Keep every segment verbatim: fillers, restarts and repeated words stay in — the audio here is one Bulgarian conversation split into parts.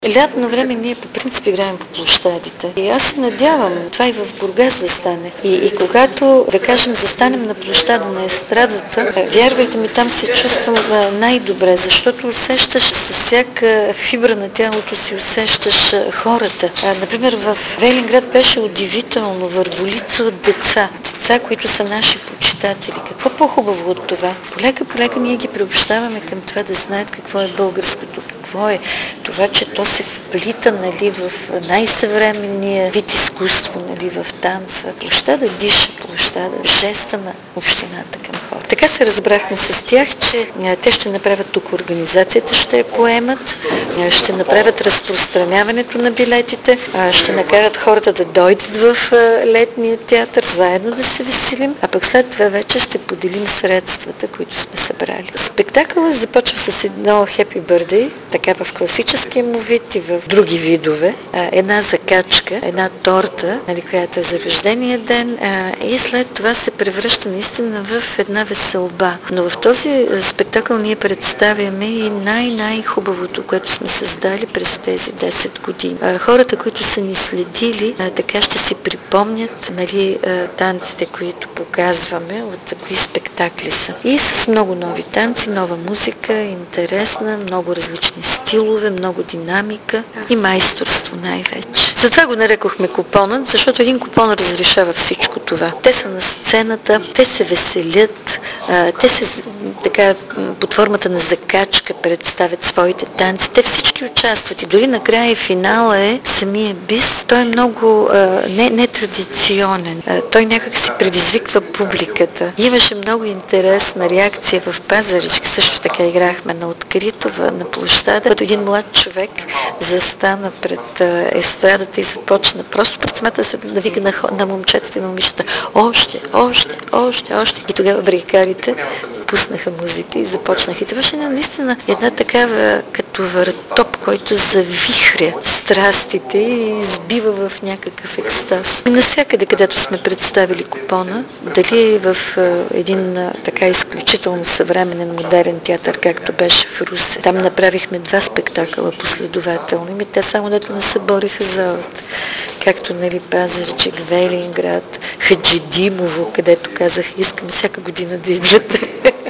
Лятно време ние по принцип играем по площадите. И аз се надявам това и в Бургас да стане. И, и когато, да кажем, застанем на площада на естрадата, вярвайте ми, там се чувствам най-добре, защото усещаш с всяка фибра на тялото си, усещаш хората. А, например, в Велинград беше удивително върволица от деца. Деца, които са наши почитатели. Какво по-хубаво от това? Полека-полека ние ги приобщаваме към това да знаят какво е българското, какво е това, че то се вплита, нали, в най-съвременния вид изкуство, нали, в танца. Площада диша, площада, жеста на общината към хора. Така се разбрахме с тях, че те ще направят тук организацията, ще я поемат, ще направят разпространяването на билетите, ще накарат хората да дойдат в летния театър, заедно да се веселим, а пък след това вече ще поделим средствата, които сме събрали. Спектакълът започва с едно Happy Birthday, така в класическия му вид и в други видове. Една закачка, една торта, нали, която е за рождения ден, и след това се превръща наистина в една веселба. Но в този спектакъл ние представяме и най-най-хубавото, което сме създали през тези десет години. Хората, които са ни следили, така ще си припомнят, нали, танците, които показваме, от кои спектакли са. И с много нови танци, нова музика, интересна, много различни стилове, много динамика и майсторство най-вече. Затова го нарекохме купонът, защото един купон разрешава всичко това. Те са на сцената, те се веселят, те се така под формата на закачка представят своите танци. Те всички участват и дори накрая финала е самия бис. Той е много не, нетрадиционен. Той някак си предизвиква публиката. Имаше много интересна реакция в Пазарджик. Също така играхме на откритова, на площада, като един млад човек застана пред естрадата и започна просто пред самата да вика на, на момчетата и на момичета: още, още, още, още. И тогава бригадите пуснаха музика и започнаха. И това беше наистина една такава като въртоп, който завихря страстите и избива в някакъв екстаз. И навсякъде, където сме представили купона, дали в един така изключително съвременен модерен театър, както беше в Русе. Там направихме два спектакъла последователно. И те само дето не събориха залата. Както, нали, Пазарджик, Велинград, Хаджидимово, където казах: искам всяка година да идвате.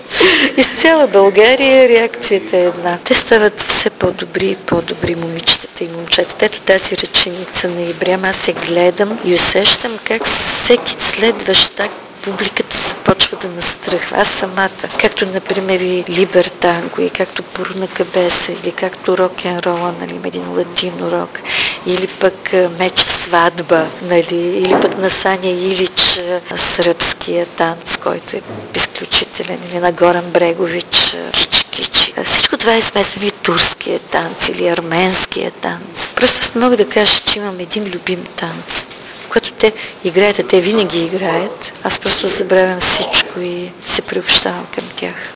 Из цяла България реакцията е една. Те стават все по-добри и по-добри, момичетата и момчетата. Ето тази ръченица на Ибрям, аз се гледам и усещам как всеки следващ так публиката започва да настръхва. Аз самата, както например и Либертанго, и както Пурна Кабеса, или както рок-н-рола, нали, един латино рок, или пък Меча сватба, нали, или пък на Саня Илич сръбския танц, който е изключителен, или на Горан Брегович Кичи-кичи. Всичко това е смесено, и турския танц, или арменския танц. Просто аз не мога да кажа, че имам един любим танц. Когато те играят, а те винаги играят, аз просто забравям всичко и се приобщавам към тях.